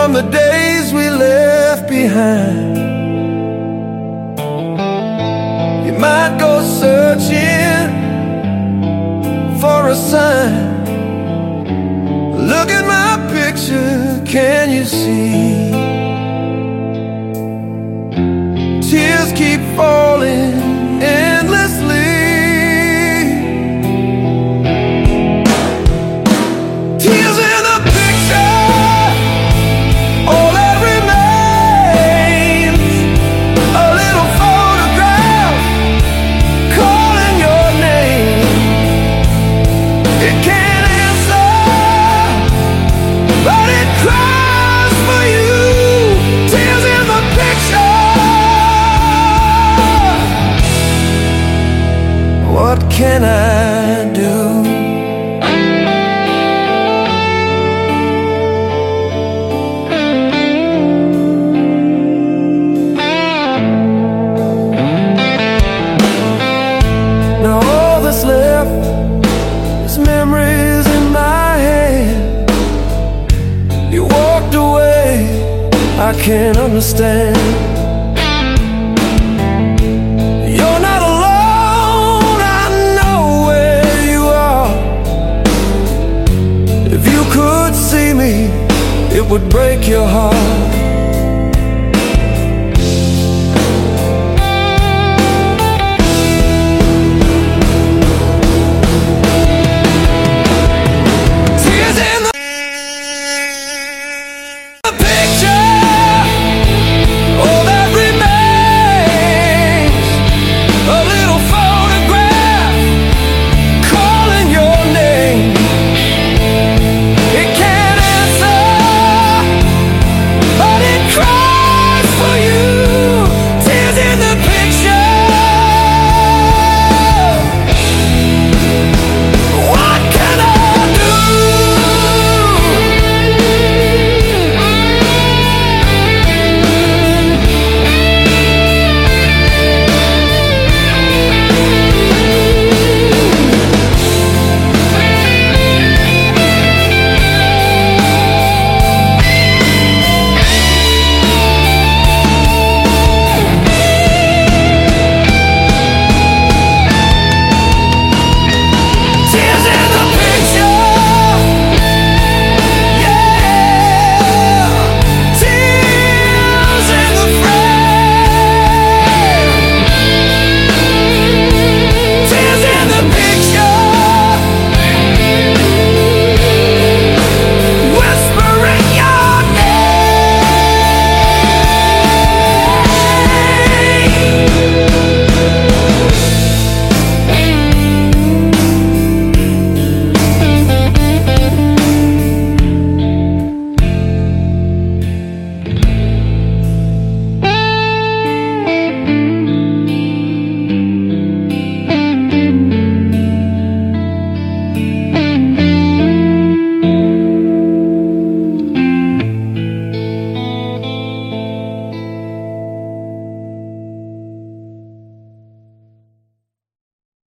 from the days we left behind. You might go searching for a sign. Look at my picture, can you see? Tears keep falling endlessly. Tears in the picture, all that remains. A little photograph calling your name. It can't answer, but it cries for you. Tears in the picture. What can I do? Now all that's left is memories in my head. You walked away, I can't understand. You're not alone, I know where you are. If you could see me, it would break your heart.